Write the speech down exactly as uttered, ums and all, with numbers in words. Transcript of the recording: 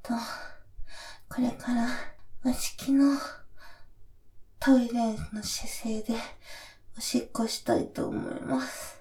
と、これから和式のトイレの姿勢でおしっこしたいと思います。